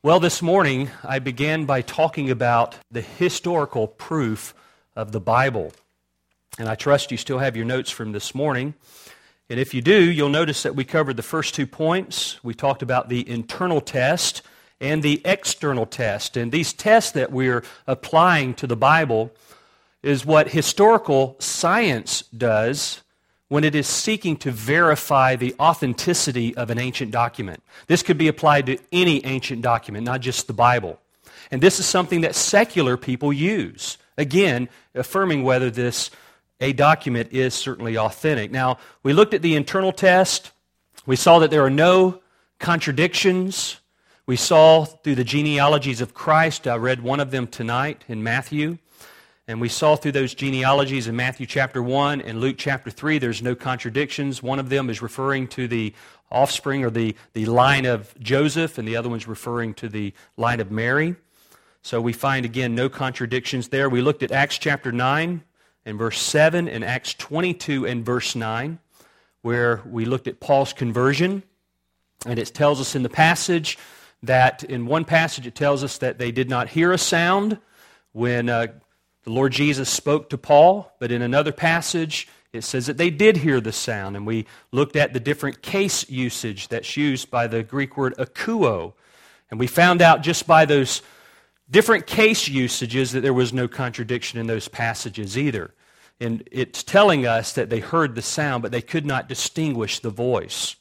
Well, this morning I began by talking about the historical proof of the Bible. And I trust you still have your notes from this morning. And if you do, you'll notice that we covered the first 2 points. We talked about the internal test and the external test. And these tests that we're applying to the Bible is what historical science does when it is seeking to verify the authenticity of an ancient document. This could be applied to any ancient document, not just the Bible. And this is something that secular people use, again, affirming whether a document is certainly authentic. Now, we looked at the internal test. We saw that there are no contradictions. We saw through the genealogies of Christ. I read one of them tonight in Matthew. And we saw through those genealogies in Matthew chapter 1 and Luke chapter 3, there's no contradictions. One of them is referring to the offspring or the line of Joseph, and the other one's referring to the line of Mary. So we find, again, no contradictions there. We looked at Acts chapter 9 and verse 7 and Acts 22 and verse 9, where we looked at Paul's conversion. And it tells us in the passage that, in one passage it tells us that they did not hear a sound when the Lord Jesus spoke to Paul, but in another passage, it says that they did hear the sound, and we looked at the different case usage that's used by the Greek word akouo, and we found out just by those different case usages that there was no contradiction in those passages either. And it's telling us that they heard the sound, but they could not distinguish the voice.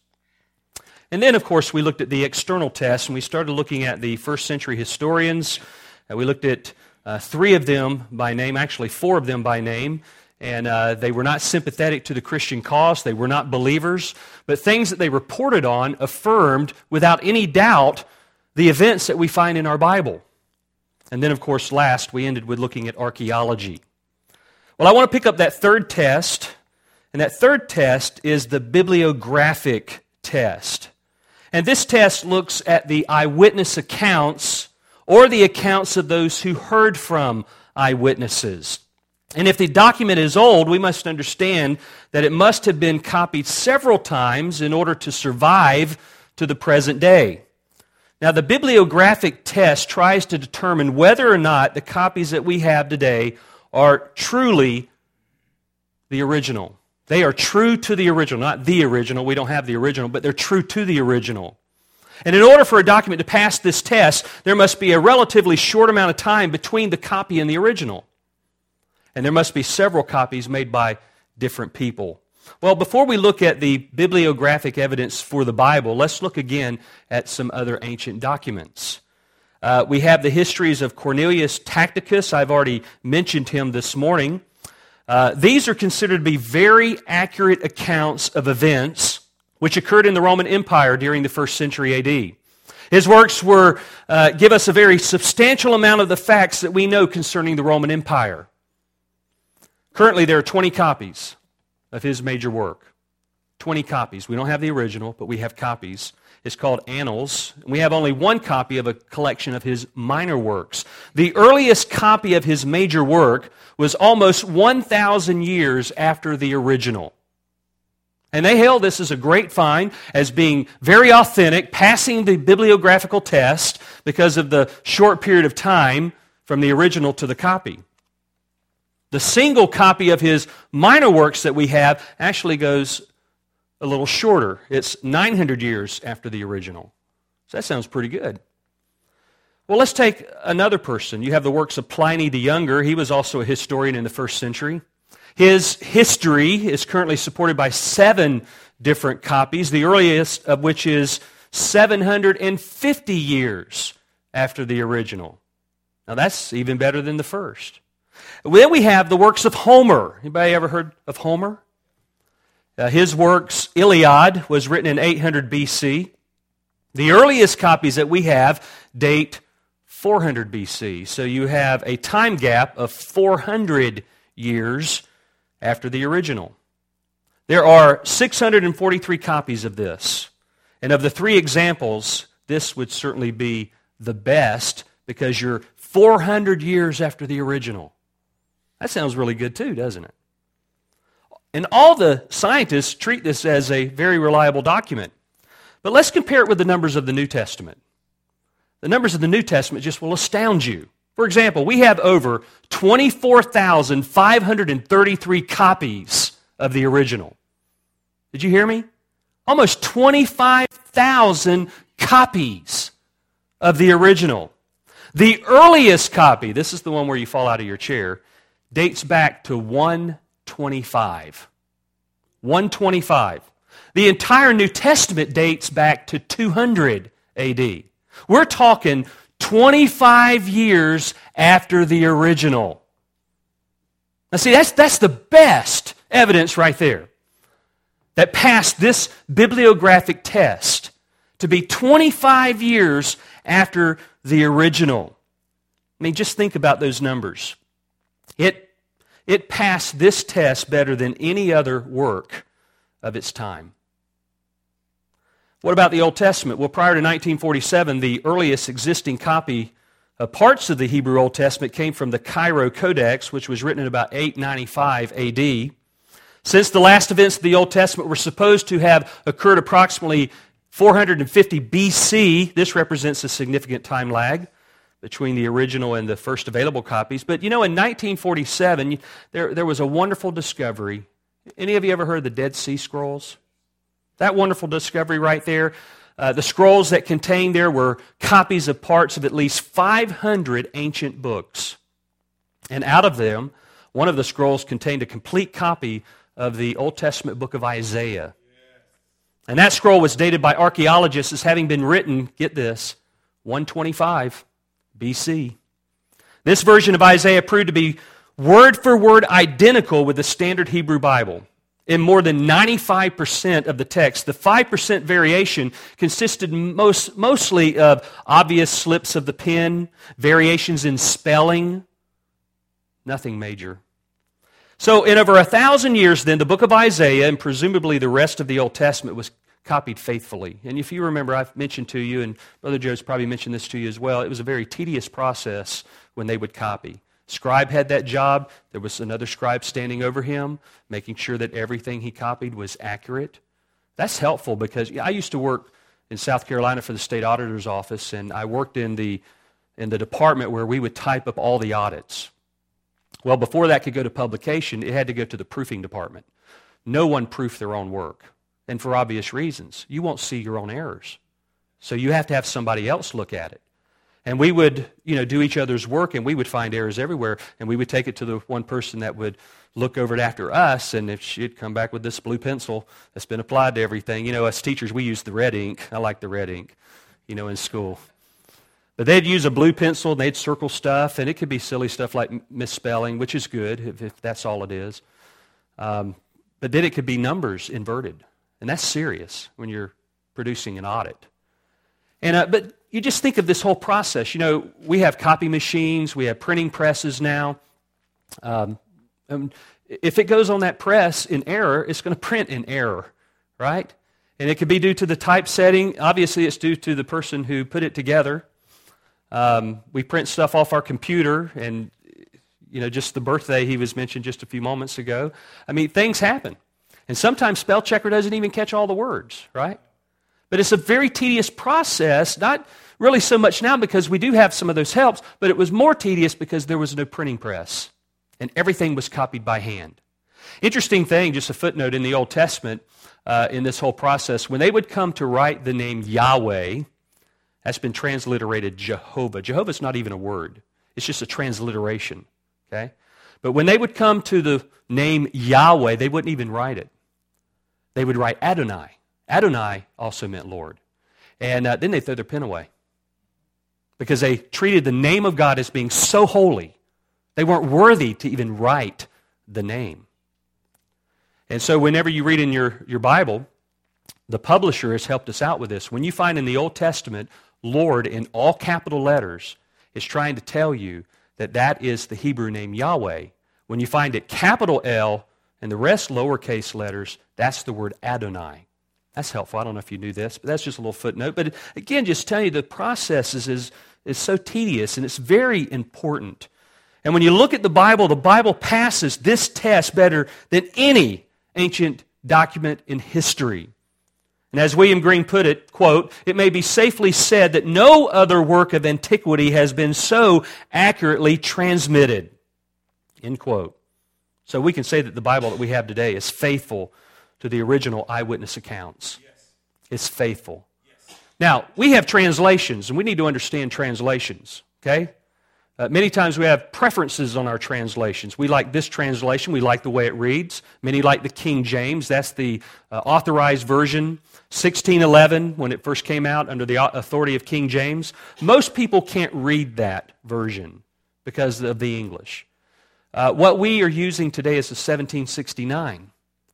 And then, of course, we looked at the external test, and we started looking at the first century historians, and we looked at 3 of them by name, actually 4 of them by name, and they were not sympathetic to the Christian cause. They were not believers, but things that they reported on affirmed without any doubt the events that we find in our Bible. And then, of course, last, we ended with looking at archaeology. Well, I want to pick up that third test, and that third test is the bibliographic test. And this test looks at the eyewitness accounts or the accounts of those who heard from eyewitnesses. And if the document is old, we must understand that it must have been copied several times in order to survive to the present day. Now, the bibliographic test tries to determine whether or not the copies that we have today are truly the original. They are true to the original, not the original. We don't have the original, but they're true to the original. And in order for a document to pass this test, there must be a relatively short amount of time between the copy and the original. And there must be several copies made by different people. Well, before we look at the bibliographic evidence for the Bible, let's look again at some other ancient documents. We have the histories of Cornelius Tacitus. I've already mentioned him this morning. These are considered to be very accurate accounts of events which occurred in the Roman Empire during the 1st century A.D. His works give us a very substantial amount of the facts that we know concerning the Roman Empire. Currently, there are 20 copies of his major work. 20 copies. We don't have the original, but we have copies. It's called Annals. We have only one copy of a collection of his minor works. The earliest copy of his major work was almost 1,000 years after the original. And they hailed this as a great find, as being very authentic, passing the bibliographical test because of the short period of time from the original to the copy. The single copy of his minor works that we have actually goes a little shorter. It's 900 years after the original. So that sounds pretty good. Well, let's take another person. You have the works of Pliny the Younger. He was also a historian in the 1st century. His history is currently supported by 7 different copies, the earliest of which is 750 years after the original. Now that's even better than the first. Then we have the works of Homer. Anybody ever heard of Homer? His works, Iliad, was written in 800 BC. The earliest copies that we have date 400 BC. So you have a time gap of 400 years after the original. There are 643 copies of this. And of the 3 examples, this would certainly be the best because you're 400 years after the original. That sounds really good too, doesn't it? And all the scientists treat this as a very reliable document. But let's compare it with the numbers of the New Testament. the numbers of the New Testament just will astound you. For example, we have over 24,533 copies of the original. Did you hear me? Almost 25,000 copies of the original. The earliest copy, this is the one where you fall out of your chair, dates back to 125. 125. The entire New Testament dates back to 200 AD. We're talking 25 years after the original. Now see, that's the best evidence right there that passed this bibliographic test to be 25 years after the original. I mean, just think about those numbers. It passed this test better than any other work of its time. What about the Old Testament? Well, prior to 1947, the earliest existing copy of parts of the Hebrew Old Testament came from the Cairo Codex, which was written in about 895 AD. Since the last events of the Old Testament were supposed to have occurred approximately 450 BC, this represents a significant time lag between the original and the first available copies. But you know, in 1947, there was a wonderful discovery. Any of you ever heard of the Dead Sea Scrolls? That wonderful discovery right there. The scrolls that contained there were copies of parts of at least 500 ancient books. And out of them, one of the scrolls contained a complete copy of the Old Testament book of Isaiah. And that scroll was dated by archaeologists as having been written, get this, 125 BC. This version of Isaiah proved to be word for word identical with the standard Hebrew Bible. In more than 95% of the text, the 5% variation consisted mostly of obvious slips of the pen, variations in spelling, nothing major. So in over 1,000 years then, the book of Isaiah and presumably the rest of the Old Testament was copied faithfully. And if you remember, I've mentioned to you, and Brother Joe's probably mentioned this to you as well, it was a very tedious process when they would copy. Scribe had that job. There was another scribe standing over him, making sure that everything he copied was accurate. That's helpful because I used to work in South Carolina for the state auditor's office, and I worked in the department where we would type up all the audits. Well, before that could go to publication, it had to go to the proofing department. No one proofed their own work, and for obvious reasons. You won't see your own errors. So you have to have somebody else look at it. And we would, do each other's work, and we would find errors everywhere, and we would take it to the one person that would look over it after us, and if she'd come back with this blue pencil that's been applied to everything, us teachers, we use the red ink. I like the red ink, in school. But they'd use a blue pencil, and they'd circle stuff, and it could be silly stuff like misspelling, which is good if that's all it is. But then it could be numbers inverted, and that's serious when you're producing an audit. But you just think of this whole process. We have copy machines, we have printing presses now. If it goes on that press in error, it's going to print in error, right? And it could be due to the typesetting. Obviously, it's due to the person who put it together. We print stuff off our computer, and just the birthday he was mentioned just a few moments ago. I mean, things happen. And sometimes spell checker doesn't even catch all the words, right? But it's a very tedious process, not really so much now because we do have some of those helps, but it was more tedious because there was no printing press, and everything was copied by hand. Interesting thing, just a footnote in the Old Testament, in this whole process, when they would come to write the name Yahweh, that's been transliterated Jehovah. Jehovah's not even a word. It's just a transliteration, okay? But when they would come to the name Yahweh, they wouldn't even write it. They would write Adonai. Adonai also meant Lord. And then they throw their pen away because they treated the name of God as being so holy, they weren't worthy to even write the name. And so whenever you read in your Bible, the publisher has helped us out with this. When you find in the Old Testament, Lord in all capital letters, it's trying to tell you that that is the Hebrew name Yahweh. When you find it capital L and the rest lowercase letters, that's the word Adonai. That's helpful. I don't know if you knew this, but that's just a little footnote. But again, just telling you the process is so tedious, and it's very important. And when you look at the Bible passes this test better than any ancient document in history. And as William Green put it, quote, "It may be safely said that no other work of antiquity has been so accurately transmitted." End quote. So we can say that the Bible that we have today is faithful to the original eyewitness accounts. Yes. It's faithful. Yes. Now, we have translations, and we need to understand translations, okay? Many times we have preferences on our translations. We like this translation. We like the way it reads. Many like the King James. That's the authorized version. 1611, when it first came out under the authority of King James. Most people can't read that version because of the English. What we are using today is the 1769.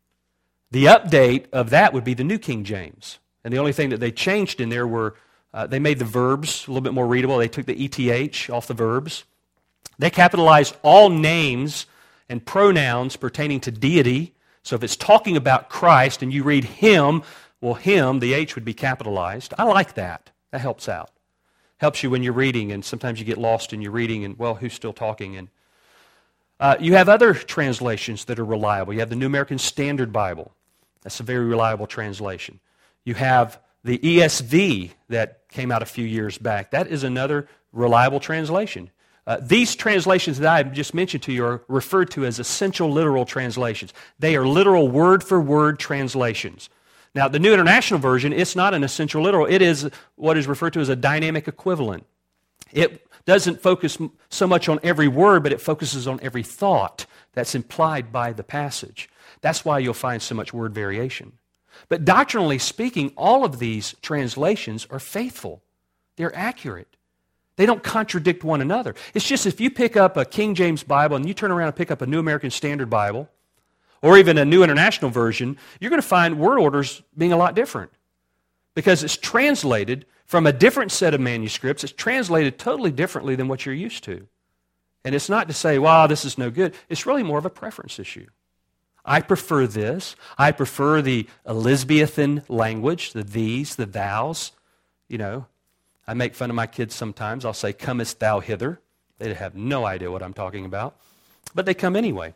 The update of that would be the New King James. And the only thing that they changed in there were they made the verbs a little bit more readable. They took the ETH off the verbs. They capitalized all names and pronouns pertaining to deity. So if it's talking about Christ and you read Him, well, Him, the H would be capitalized. I like that. That helps out. Helps you when you're reading, and sometimes you get lost in your reading, and, well, who's still talking? And you have other translations that are reliable. You have the New American Standard Bible. That's a very reliable translation. You have the ESV that came out a few years back. That is another reliable translation. These translations that I just mentioned to you are referred to as essential literal translations. They are literal word-for-word translations. Now, the New International Version, it's not an essential literal. It is what is referred to as a dynamic equivalent. It doesn't focus so much on every word, but it focuses on every thought that's implied by the passage. That's why you'll find so much word variation. But doctrinally speaking, all of these translations are faithful. They're accurate. They don't contradict one another. It's just if you pick up a King James Bible and you turn around and pick up a New American Standard Bible, or even a New International Version, you're going to find word orders being a lot different. Because it's translated from a different set of manuscripts. It's translated totally differently than what you're used to. And it's not to say, wow, this is no good. It's really more of a preference issue. I prefer this. I prefer the Elizabethan language, the these, the thous. You know, I make fun of my kids sometimes. I'll say, comest thou hither. They have no idea what I'm talking about. But they come anyway.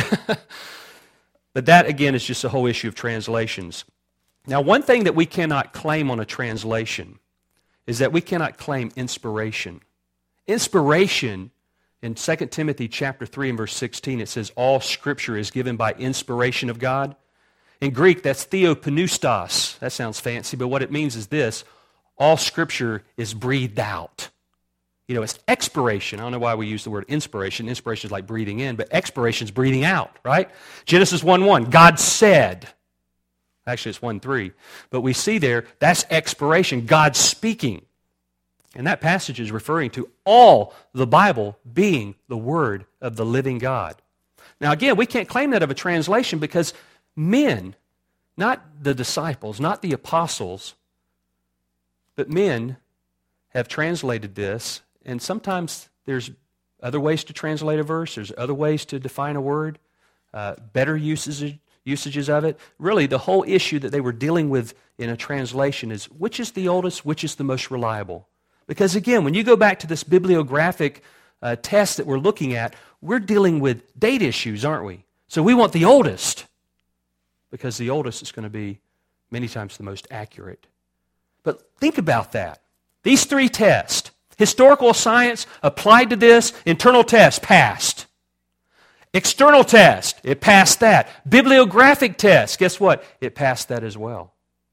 But that, again, is just a whole issue of translations. Now, one thing that we cannot claim on a translation is that we cannot claim inspiration. Inspiration, in 2 Timothy chapter 3 and verse 16, it says, all Scripture is given by inspiration of God. In Greek, that's theopneustos. That sounds fancy, but what it means is this: all Scripture is breathed out. You know, it's expiration. I don't know why we use the word inspiration. Inspiration is like breathing in, but expiration is breathing out, right? Genesis 1:1, God said. Actually, it's 1:3. But we see there, that's expiration, God speaking. And that passage is referring to all the Bible being the Word of the living God. Now, again, we can't claim that of a translation because men, not the disciples, not the apostles, but men have translated this. And sometimes there's other ways to translate a verse. There's other ways to define a word, better usages of it. Really, the whole issue that they were dealing with in a translation is which is the oldest, which is the most reliable. Because again, when you go back to this bibliographic test that we're looking at, we're dealing with date issues, aren't we? So we want the oldest because the oldest is going to be many times the most accurate. But think about that. These three tests. Historical science applied to this. Internal test, passed. External test, it passed that. Bibliographic test, guess what? It passed that as well.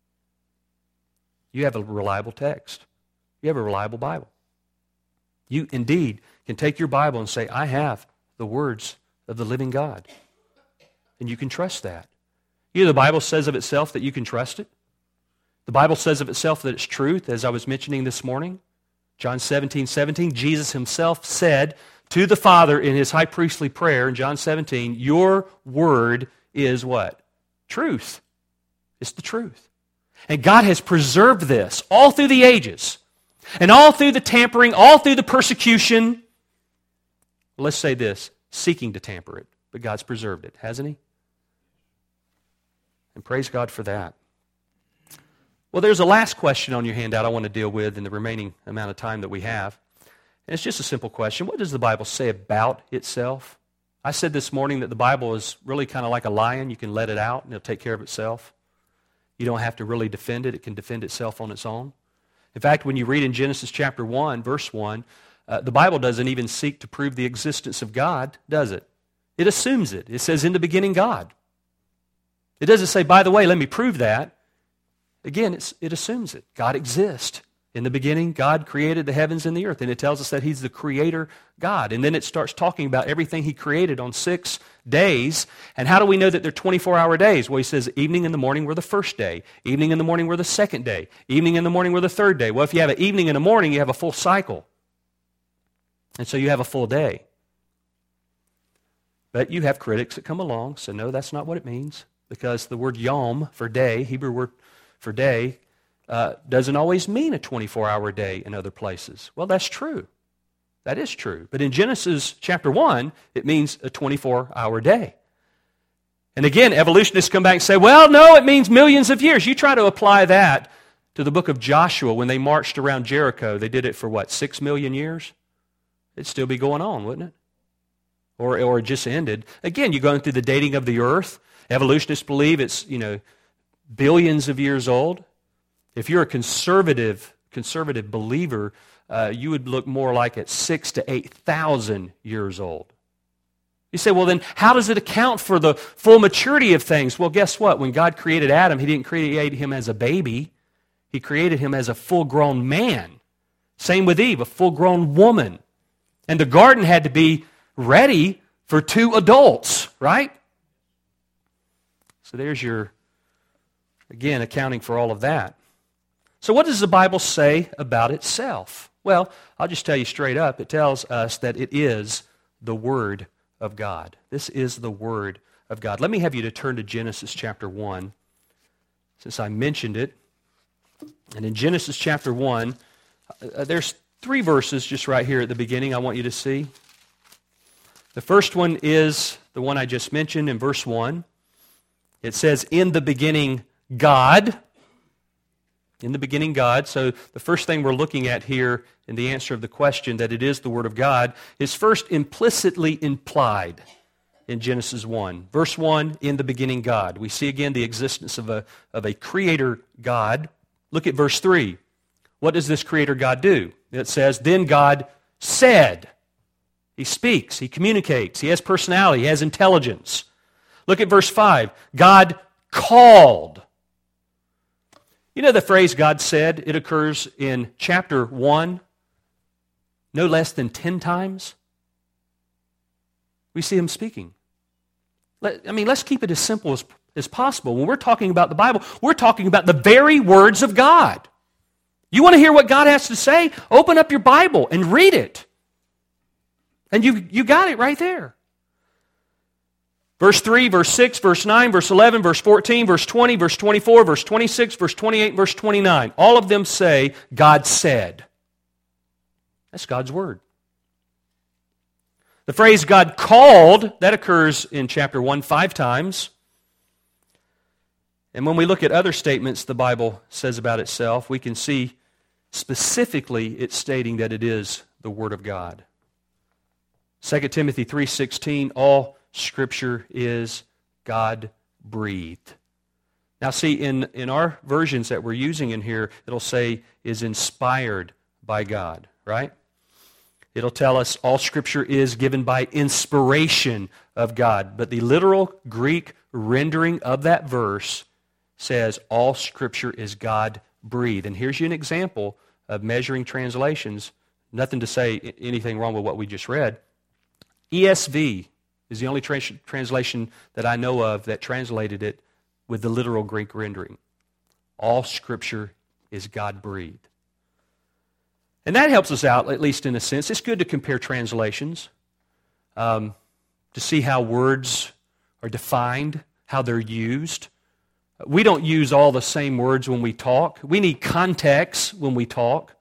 You have a reliable text. You have a reliable Bible. You indeed can take your Bible and say, I have the words of the living God. And you can trust that. You know, the Bible says of itself that you can trust it. The Bible says of itself that it's truth, as I was mentioning this morning. John 17:17, Jesus himself said to the Father in his high priestly prayer in John 17, your word is what? Truth. It's the truth. And God has preserved this all through the ages, and all through the tampering, all through the persecution. Let's say this, seeking to tamper it, but God's preserved it, hasn't He? And praise God for that. Well, there's a last question on your handout I want to deal with in the remaining amount of time that we have. And it's just a simple question. What does the Bible say about itself? I said this morning that the Bible is really kind of like a lion. You can let it out and it'll take care of itself. You don't have to really defend it. It can defend itself on its own. In fact, when you read in Genesis chapter 1, verse 1, the Bible doesn't even seek to prove the existence of God, does it? It assumes it. It says, in the beginning, God. It doesn't say, by the way, let me prove that. Again, it assumes it. God exists. In the beginning, God created the heavens and the earth, and it tells us that He's the creator God. And then it starts talking about everything He created on 6 days. And how do we know that they're 24-hour days? Well, He says evening and the morning were the first day. Evening and the morning were the second day. Evening and the morning were the third day. Well, if you have an evening and a morning, you have a full cycle. And so you have a full day. But you have critics that come along, so no, that's not what it means. Because the word yom for day, Hebrew word for day, doesn't always mean a 24-hour day in other places. Well, that's true. That is true. But in Genesis chapter 1, it means a 24-hour day. And again, evolutionists come back and say, well, no, it means millions of years. You try to apply that to the book of Joshua when they marched around Jericho. They did it for what, 6 million years? It'd still be going on, wouldn't it? Or it just ended. Again, you're going through the dating of the earth. Evolutionists believe it's, billions of years old. If you're a conservative believer, you would look more like at 6,000 to 8,000 years old. You say, well, then how does it account for the full maturity of things? Well, guess what? When God created Adam, He didn't create him as a baby. He created him as a full-grown man. Same with Eve, a full-grown woman. And the garden had to be ready for 2 adults, right? So there's your, again, accounting for all of that. So what does the Bible say about itself? Well, I'll just tell you straight up. It tells us that it is the Word of God. This is the Word of God. Let me have you to turn to Genesis chapter 1, since I mentioned it. And in Genesis chapter 1, there's 3 verses just right here at the beginning I want you to see. The first one is the one I just mentioned in verse 1. It says, in the beginning, God. In the beginning, God. So the first thing we're looking at here in the answer of the question that it is the Word of God is first implicitly implied in Genesis 1. Verse 1, in the beginning, God. We see again the existence of a creator God. Look at verse 3. What does this creator God do? It says, then God said. He speaks, He communicates, He has personality, He has intelligence. Look at verse 5. God called. You know the phrase God said? It occurs in chapter 1 no less than 10 times. We see Him speaking. Let's keep it as simple as possible. When we're talking about the Bible, we're talking about the very words of God. You want to hear what God has to say? Open up your Bible and read it. And you got it right there. Verse 3, verse 6, verse 9, verse 11, verse 14, verse 20, verse 24, verse 26, verse 28, verse 29. All of them say, God said. That's God's Word. The phrase God called, that occurs in chapter 1 5 times. And when we look at other statements the Bible says about itself, we can see specifically it's stating that it is the Word of God. 2 Timothy 3:16, all Scripture is God-breathed. Now see, in our versions that we're using in here, it'll say is inspired by God, right? It'll tell us all Scripture is given by inspiration of God. But the literal Greek rendering of that verse says all Scripture is God-breathed. And here's you an example of measuring translations. Nothing to say anything wrong with what we just read. ESV is the only translation that I know of that translated it with the literal Greek rendering. All Scripture is God-breathed. And that helps us out, at least in a sense. It's good to compare translations, to see how words are defined, how they're used. We don't use all the same words when we talk. We need context when we talk.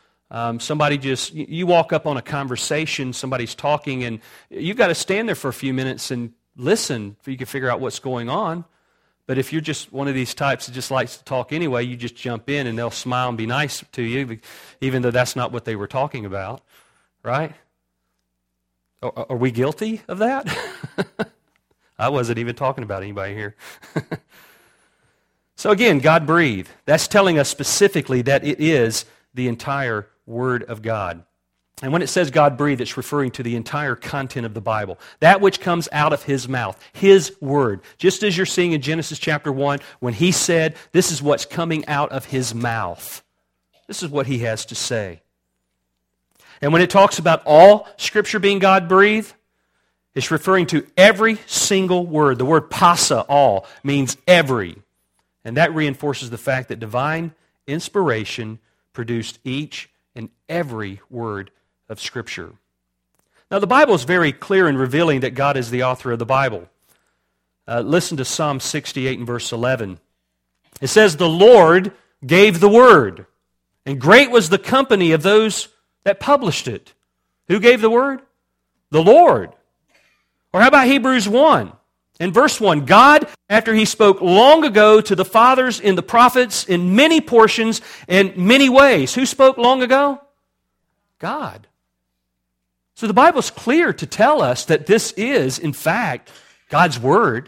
You walk up on a conversation, somebody's talking, and you've got to stand there for a few minutes and listen so you can figure out what's going on. But if you're just one of these types that just likes to talk anyway, you just jump in and they'll smile and be nice to you, even though that's not what they were talking about, right? Are we guilty of that? I wasn't even talking about anybody here. So again, God breathed. That's telling us specifically that it is the entire Word of God. And when it says God breathed, it's referring to the entire content of the Bible. That which comes out of His mouth, His Word. Just as you're seeing in Genesis chapter 1, when He said, this is what's coming out of His mouth. This is what He has to say. And when it talks about all Scripture being God breathed, it's referring to every single word. The word pasa, all, means every. And that reinforces the fact that divine inspiration produced each and every word of Scripture. Now, the Bible is very clear in revealing that God is the author of the Bible. Listen to Psalm 68 and verse 11. It says, the Lord gave the word, and great was the company of those that published it. Who gave the word? The Lord. Or how about Hebrews 1? In verse 1, God, after He spoke long ago to the fathers in the prophets in many portions and many ways. Who spoke long ago? God. So the Bible is clear to tell us that this is, in fact, God's Word.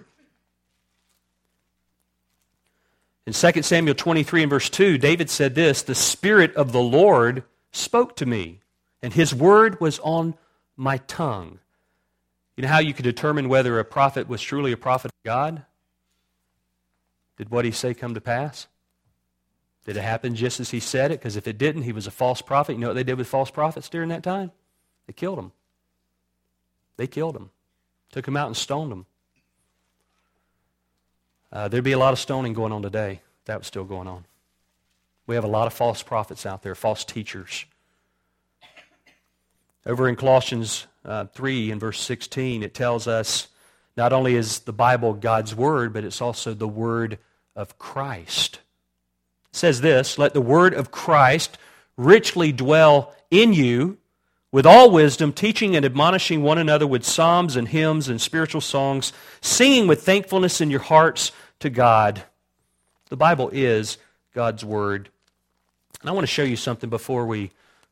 In 2 Samuel 23 and verse 2, David said this, the Spirit of the Lord spoke to me, and His Word was on my tongue. You know how you could determine whether a prophet was truly a prophet of God? Did what he say come to pass? Did it happen just as he said it? Because if it didn't, he was a false prophet. You know what they did with false prophets during that time? They killed them. They killed them. Took them out and stoned them. There'd be a lot of stoning going on today. That was still going on. We have a lot of false prophets out there, false teachers. Over in Colossians 3 and verse 16, it tells us not only is the Bible God's Word, but it's also the Word of Christ. It says this, let the Word of Christ richly dwell in you with all wisdom, teaching and admonishing one another with psalms and hymns and spiritual songs, singing with thankfulness in your hearts to God. The Bible is God's Word. And I want to show you something before we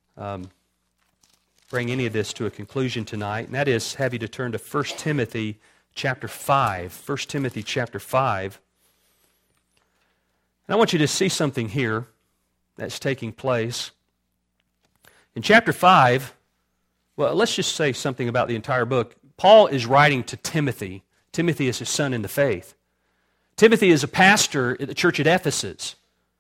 bring any of this to a conclusion tonight, and that is have you to turn to 1 Timothy chapter 5. 1 Timothy chapter 5. And I want you to see something here that's taking place. In chapter 5, well, let's just say something about the entire book. Paul is writing to Timothy. Timothy is his son in the faith. Timothy is a pastor at the church at Ephesus.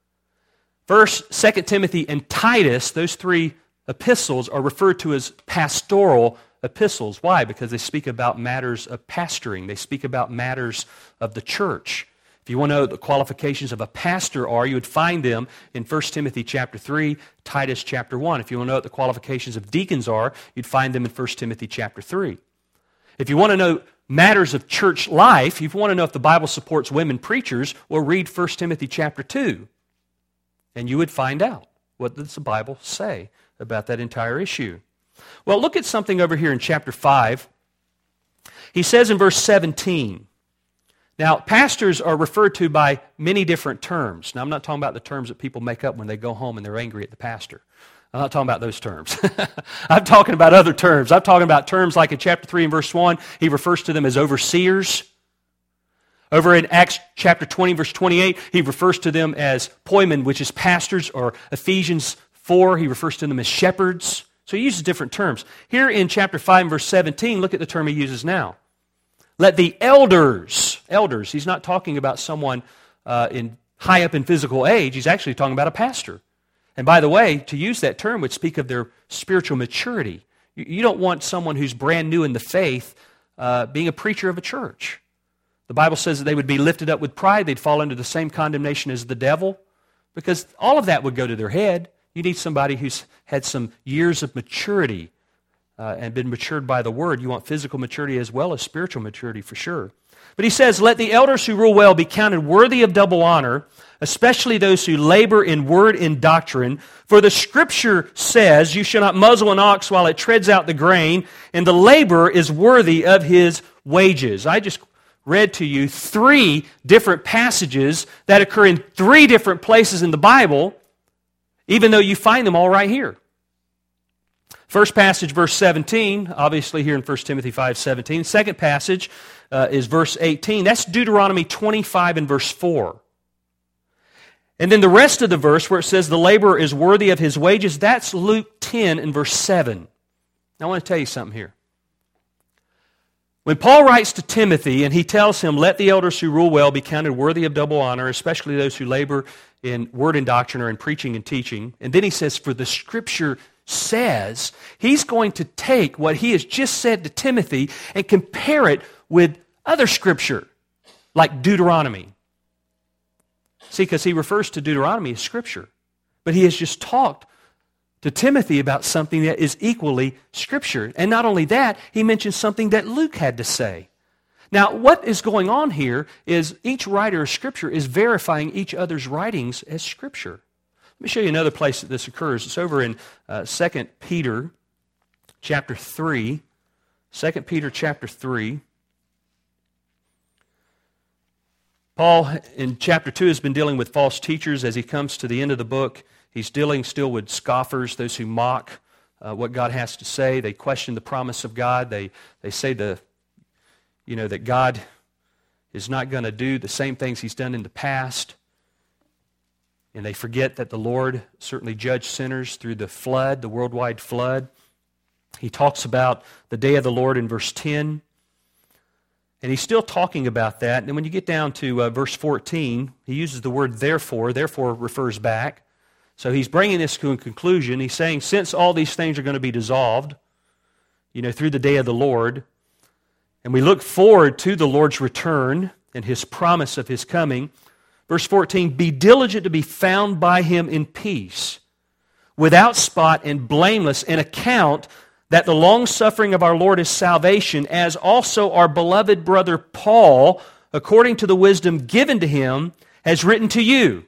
1st, 2nd Timothy, and Titus, those three epistles are referred to as pastoral epistles. Why? Because they speak about matters of pastoring. They speak about matters of the church. If you want to know what the qualifications of a pastor are, you would find them in 1 Timothy chapter 3, Titus chapter 1. If you want to know what the qualifications of deacons are, you'd find them in 1 Timothy chapter 3. If you want to know matters of church life, if you want to know if the Bible supports women preachers, well, read 1 Timothy chapter 2, and you would find out what does the Bible say about that entire issue. Well, look at something over here in chapter 5. He says in verse 17, now, pastors are referred to by many different terms. Now, I'm not talking about the terms that people make up when they go home and they're angry at the pastor. I'm not talking about those terms. I'm talking about other terms. I'm talking about terms like in chapter 3 and verse 1, he refers to them as overseers. Over in Acts chapter 20, verse 28, he refers to them as poimen, which is pastors, or Ephesians 4, he refers to them as shepherds. So he uses different terms. Here in chapter 5 and verse 17, look at the term he uses now. Let the elders, he's not talking about someone high up in physical age, he's actually talking about a pastor. And by the way, to use that term would speak of their spiritual maturity. You don't want someone who's brand new in the faith being a preacher of a church. The Bible says that they would be lifted up with pride, they'd fall into the same condemnation as the devil, because all of that would go to their head. You need somebody who's had some years of maturity and been matured by the Word. You want physical maturity as well as spiritual maturity for sure. But he says, let the elders who rule well be counted worthy of double honor, especially those who labor in word and doctrine. For the Scripture says, you shall not muzzle an ox while it treads out the grain, and the laborer is worthy of his wages. I just read to you 3 different passages that occur in 3 different places in the Bible, even though you find them all right here. First passage, verse 17, obviously here in 1 Timothy 5:17. Second passage is verse 18. That's Deuteronomy 25 and verse 4. And then the rest of the verse where it says the laborer is worthy of his wages, that's Luke 10 and verse 7. Now I want to tell you something here. When Paul writes to Timothy and he tells him, let the elders who rule well be counted worthy of double honor, especially those who labor in word and doctrine or in preaching and teaching. And then he says, for the Scripture says, he's going to take what he has just said to Timothy and compare it with other Scripture, like Deuteronomy. See, because he refers to Deuteronomy as Scripture. But he has just talked to Timothy about something that is equally Scripture. And not only that, he mentions something that Luke had to say. Now, what is going on here is each writer of Scripture is verifying each other's writings as Scripture. Let me show you another place that this occurs. It's over in 2 Peter chapter 3. 2 Peter chapter 3. Paul, in chapter 2, has been dealing with false teachers. As he comes to the end of the book, he's dealing still with scoffers, those who mock what God has to say. They question the promise of God. They say that God is not going to do the same things He's done in the past. And they forget that the Lord certainly judged sinners through the flood, the worldwide flood. He talks about the day of the Lord in verse 10. And he's still talking about that. And then when you get down to verse 14, he uses the word therefore. Therefore refers back. So he's bringing this to a conclusion. He's saying, since all these things are going to be dissolved, through the day of the Lord, and we look forward to the Lord's return and His promise of His coming, verse 14, be diligent to be found by Him in peace, without spot and blameless, and account that the long-suffering of our Lord is salvation, as also our beloved brother Paul, according to the wisdom given to him, has written to you,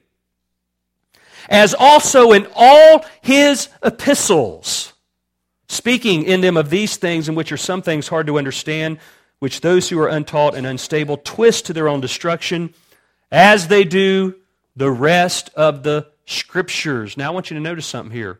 as also in all his epistles, speaking in them of these things, in which are some things hard to understand, which those who are untaught and unstable twist to their own destruction, as they do the rest of the Scriptures. Now I want you to notice something here.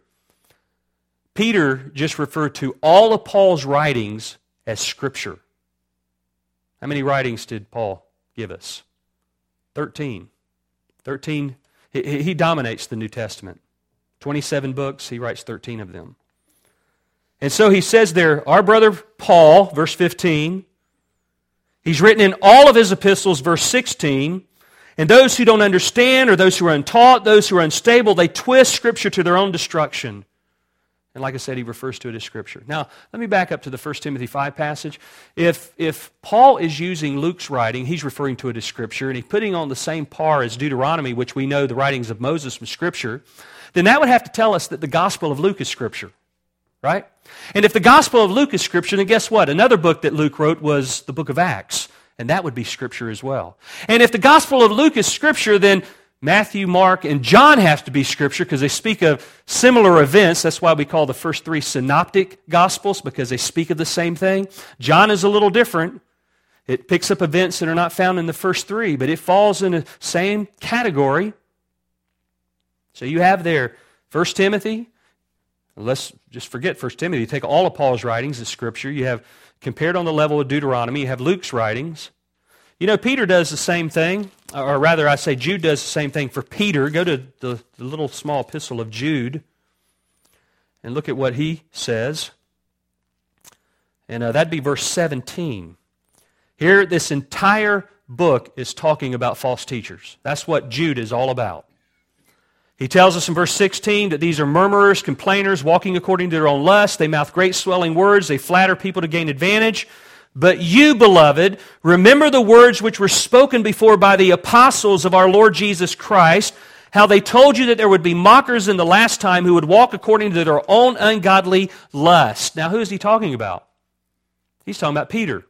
Peter just referred to all of Paul's writings as Scripture. How many writings did Paul give us? 13. 13. He dominates the New Testament. 27 books, he writes 13 of them. And so he says there, our brother Paul, verse 15, he's written in all of his epistles, verse 16, and those who don't understand, or those who are untaught, those who are unstable, they twist Scripture to their own destruction. And like I said, he refers to it as Scripture. Now, let me back up to the 1 Timothy 5 passage. If Paul is using Luke's writing, he's referring to it as Scripture, and he's putting on the same par as Deuteronomy, which we know the writings of Moses was Scripture, then that would have to tell us that the Gospel of Luke is Scripture, right? And if the Gospel of Luke is Scripture, then guess what? Another book that Luke wrote was the book of Acts, and that would be Scripture as well. And if the Gospel of Luke is Scripture, then Matthew, Mark, and John have to be Scripture because they speak of similar events. That's why we call the first three synoptic Gospels, because they speak of the same thing. John is a little different. It picks up events that are not found in the first three, but it falls in the same category. So you have there 1 Timothy. Let's just forget 1 Timothy. You take all of Paul's writings as Scripture. You have compared on the level of Deuteronomy. You have Luke's writings. Peter does the same thing, or rather I say Jude does the same thing for Peter. Go to the little small epistle of Jude and look at what he says. And that'd be verse 17. Here, this entire book is talking about false teachers. That's what Jude is all about. He tells us in verse 16 that these are murmurers, complainers, walking according to their own lust. They mouth great swelling words. They flatter people to gain advantage. But you, beloved, remember the words which were spoken before by the apostles of our Lord Jesus Christ, how they told you that there would be mockers in the last time who would walk according to their own ungodly lust. Now, who is he talking about? He's talking about Peter.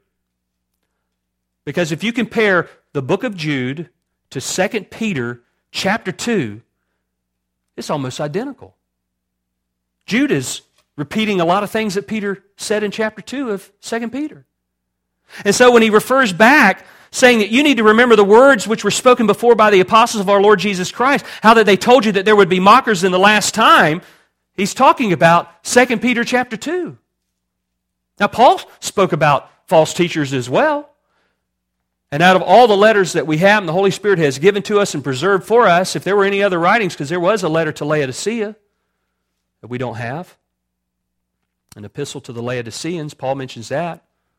Because if you compare the book of Jude to 2 Peter chapter 2, it's almost identical. Jude is repeating a lot of things that Peter said in chapter 2 of 2 Peter. And so when he refers back, saying that you need to remember the words which were spoken before by the apostles of our Lord Jesus Christ, how that they told you that there would be mockers in the last time, he's talking about 2 Peter chapter 2. Now Paul spoke about false teachers as well. And out of all the letters that we have and the Holy Spirit has given to us and preserved for us, if there were any other writings, because there was a letter to Laodicea that we don't have, an epistle to the Laodiceans, Paul mentions that.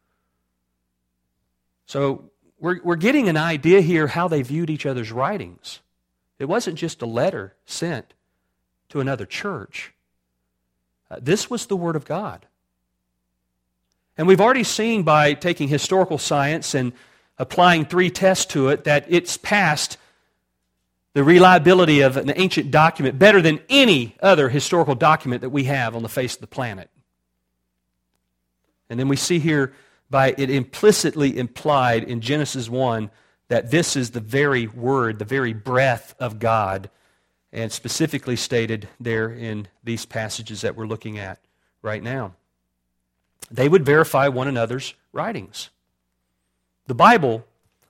So we're getting an idea here how they viewed each other's writings. It wasn't just a letter sent to another church. This was the Word of God. And we've already seen by taking historical science and applying 3 tests to it that it's passed the reliability of an ancient document better than any other historical document that we have on the face of the planet. And then we see here by it implicitly implied in Genesis 1 that this is the very word, the very breath of God, and specifically stated there in these passages that we're looking at right now. They would verify one another's writings. The Bible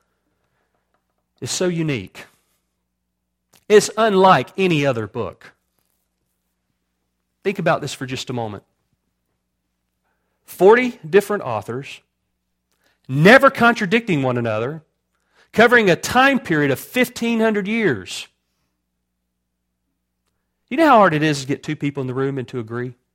is so unique. It's unlike any other book. Think about this for just a moment. 40 different authors, never contradicting one another, covering a time period of 1,500 years. You know how hard it is to get 2 people in the room and to agree?